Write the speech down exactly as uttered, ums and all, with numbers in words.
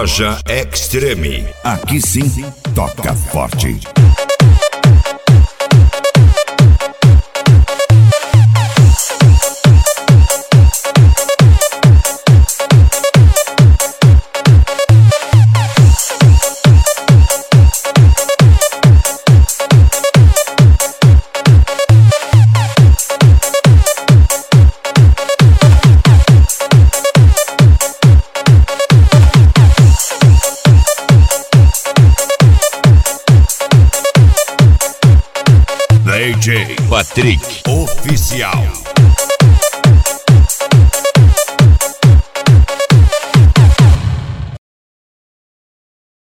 Loja Extreme. Aqui sim, toca forte. D J Patrick Oficial.